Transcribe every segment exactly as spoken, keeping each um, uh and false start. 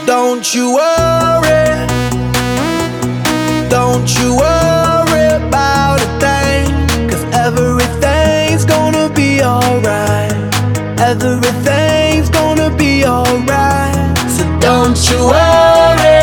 Don't you worry, don't you worry about a thing, 'cause everything's gonna be alright. Everything's gonna be alright. So don't you worry,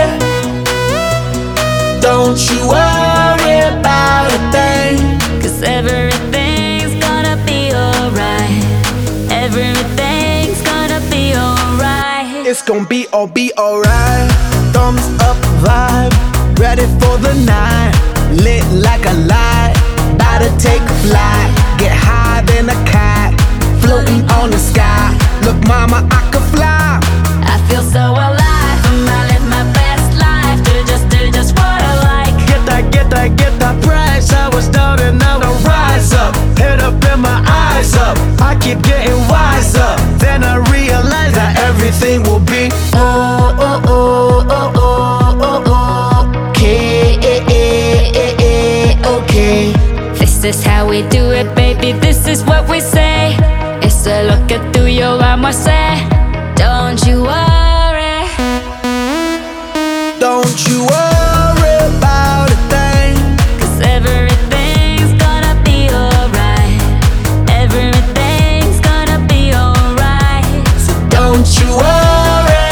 don't you worry about a thing, 'cause everything's gonna be alright. Everything's gonna be alright. it's gonna be all be alright. Thumbs up vibe, ready for the night. Lit like a light, about to take a flight. Get higher than a kite, floating on the sky. Look mama, I could fly. I feel so alive, and I live my best life. Do just, do just what I like. Get that, get that, get that price. I was down and now I rise up. Head up and my eyes up, I keep getting wiser. Then I realize that everything will be Oh, oh, oh, oh, oh, oh, oh. Okay, eh, eh, eh, eh, okay. This is how we do it, baby, this is what we say. It's a look at through your armor, say. Don't you worry, don't you worry about a thing, 'cause everything's gonna be alright. Everything's gonna be alright. so don't you worry,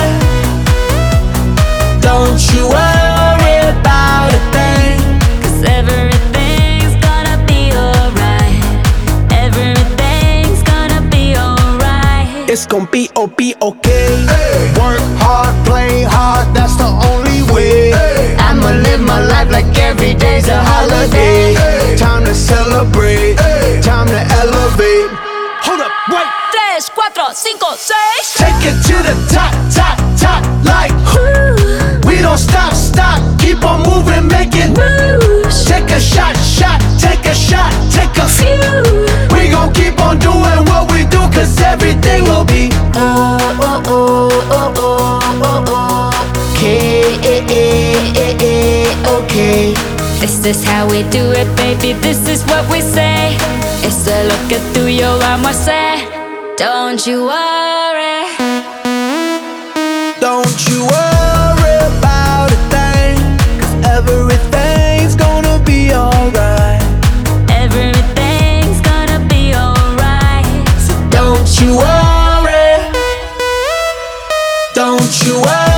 don't you worry about a thing, 'Cause everything's gonna be alright. Everything's gonna be alright. it's gonna be oh be okay. Work hard, play hard, that's the only way. I'ma live my life like every day's a holiday. Time to celebrate, time to elevate. Hold up, wait. Tres, cuatro, cinco, seis. Take it to the top, top, top, like we don't stop, stop, keep on moving, make it Moves. take a shot, shot, take a shot, take a few. We gon' keep on doing what we do, 'cause everything will be Oh, oh, oh, oh, oh, oh, oh. Okay, eh, eh, eh, eh, okay. This is how we do it, baby, this is what we say. It's a look at through your armor, say. Don't you worry, don't you worry about a thing, 'cause everything's gonna be alright. everything's gonna be alright. So don't you worry, don't you worry